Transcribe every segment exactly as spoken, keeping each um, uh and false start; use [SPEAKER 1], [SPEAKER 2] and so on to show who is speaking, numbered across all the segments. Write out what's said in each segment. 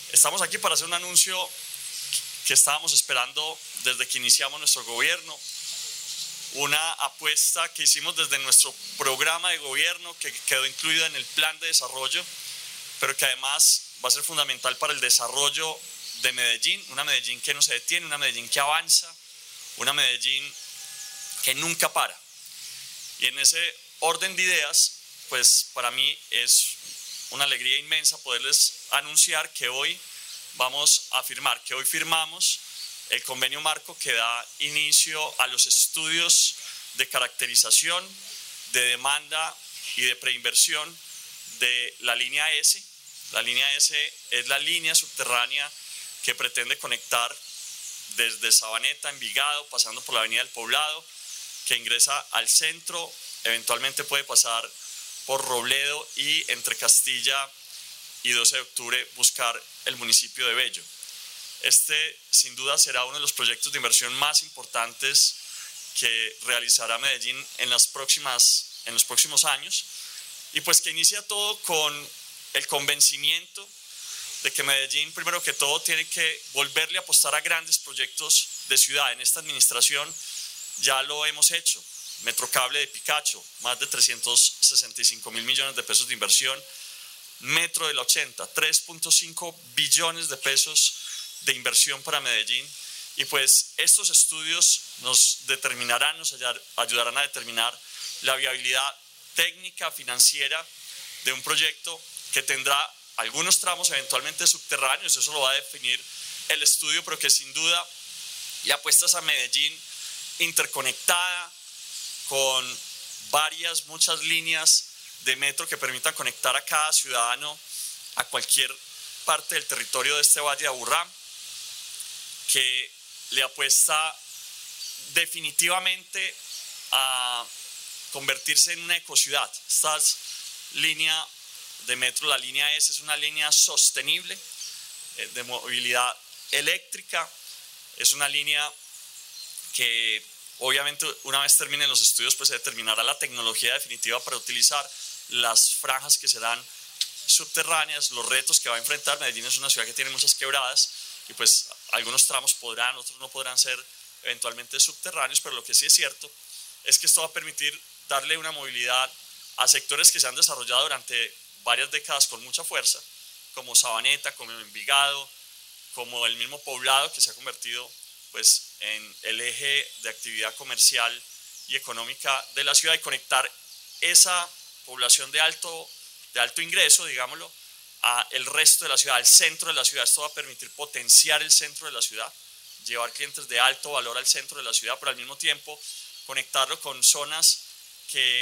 [SPEAKER 1] Estamos aquí para hacer un anuncio que estábamos esperando desde que iniciamos nuestro gobierno, una apuesta que hicimos desde nuestro programa de gobierno que quedó incluida en el plan de desarrollo, pero que además va a ser fundamental para el desarrollo de Medellín, una Medellín que no se detiene, una Medellín que avanza, una Medellín que nunca para. Y en ese orden de ideas, pues para mí es una alegría inmensa poderles anunciar que hoy vamos a firmar, que hoy firmamos el convenio marco que da inicio a los estudios de caracterización, de demanda y de preinversión de la línea S. La línea S es la línea subterránea que pretende conectar desde Sabaneta, Envigado, pasando por la Avenida del Poblado, que ingresa al centro, eventualmente puede pasar por Robledo y entre Castilla y doce de octubre buscar el municipio de Bello. Este sin duda será uno de los proyectos de inversión más importantes que realizará Medellín en, las próximas, en los próximos años, y pues que inicia todo con el convencimiento de que Medellín, primero que todo, tiene que volverle a apostar a grandes proyectos de ciudad. En esta administración ya lo hemos hecho. Metrocable de Picacho, más de trescientos sesenta y cinco mil millones de pesos de inversión. Metro de la ochenta, tres punto cinco billones de pesos de inversión para Medellín. Y pues estos estudios nos determinarán, nos ayudarán a determinar la viabilidad técnica, financiera de un proyecto que tendrá algunos tramos eventualmente subterráneos, eso lo va a definir el estudio, pero que sin duda le apuestas a Medellín interconectada, con varias, muchas líneas de metro que permitan conectar a cada ciudadano a cualquier parte del territorio de este Valle de Aburrá, que le apuesta definitivamente a convertirse en una ecociudad. Esta línea de metro, la línea S, es una línea sostenible de movilidad eléctrica, es una línea que obviamente una vez terminen los estudios pues se determinará la tecnología definitiva para utilizar las franjas que serán subterráneas, los retos que va a enfrentar. Medellín es una ciudad que tiene muchas quebradas y pues algunos tramos podrán, otros no podrán ser eventualmente subterráneos, pero lo que sí es cierto es que esto va a permitir darle una movilidad a sectores que se han desarrollado durante varias décadas con mucha fuerza, como Sabaneta, como Envigado, como el mismo Poblado, que se ha convertido pues en el eje de actividad comercial y económica de la ciudad, y conectar esa población de alto, de alto ingreso, digámoslo, a el resto de la ciudad, al centro de la ciudad. Esto va a permitir potenciar el centro de la ciudad, llevar clientes de alto valor al centro de la ciudad, pero al mismo tiempo conectarlo con zonas que,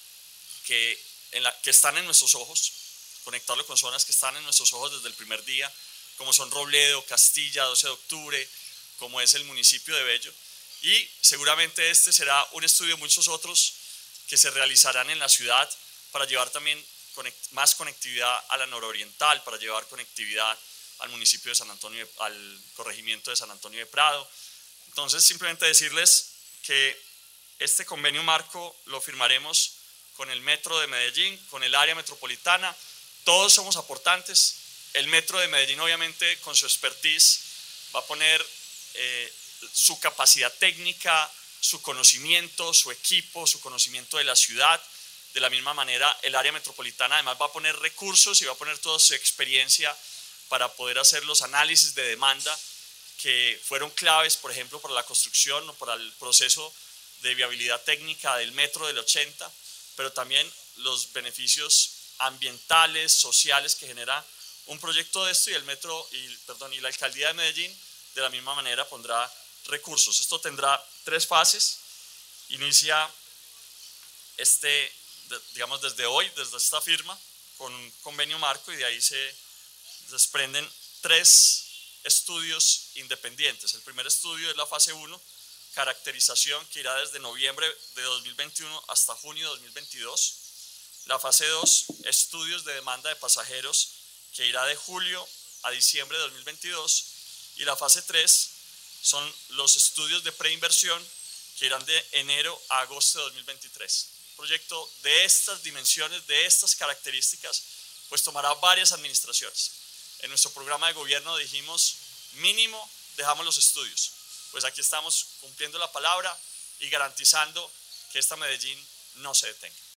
[SPEAKER 1] que, en la, que están en nuestros ojos, conectarlo con zonas que están en nuestros ojos desde el primer día, como son Robledo, Castilla, doce de octubre, como es el municipio de Bello. Y seguramente este será un estudio de muchos otros que se realizarán en la ciudad para llevar también conect más conectividad a la nororiental, para llevar conectividad al municipio de San Antonio, al corregimiento de San Antonio de Prado. Entonces, simplemente decirles que este convenio marco lo firmaremos con el Metro de Medellín, con el área metropolitana. Todos somos aportantes. El Metro de Medellín, obviamente, con su expertise, va a poner eh, su capacidad técnica, su conocimiento, su equipo, su conocimiento de la ciudad. De la misma manera, el área metropolitana además va a poner recursos y va a poner toda su experiencia para poder hacer los análisis de demanda que fueron claves, por ejemplo, para la construcción o para el proceso de viabilidad técnica del Metro del ochenta, pero también los beneficios ambientales, sociales que genera un proyecto de esto, y el Metro, y, perdón, y la Alcaldía de Medellín de la misma manera pondrá recursos. Esto tendrá tres fases. Inicia este, digamos, desde hoy, desde esta firma, con un convenio marco, y de ahí se desprenden tres estudios independientes. El primer estudio es la fase uno, caracterización, que irá desde noviembre de dos mil veintiuno hasta junio de dos mil veintidós. La fase dos, estudios de demanda de pasajeros, que irá de julio a diciembre de dos mil veintidós. Y la fase tres son los estudios de preinversión, que irán de enero a agosto de dos mil veintitrés. Un proyecto de estas dimensiones, de estas características, pues tomará varias administraciones. En nuestro programa de gobierno dijimos, mínimo dejamos los estudios. Pues aquí estamos cumpliendo la palabra y garantizando que esta Medellín no se detenga.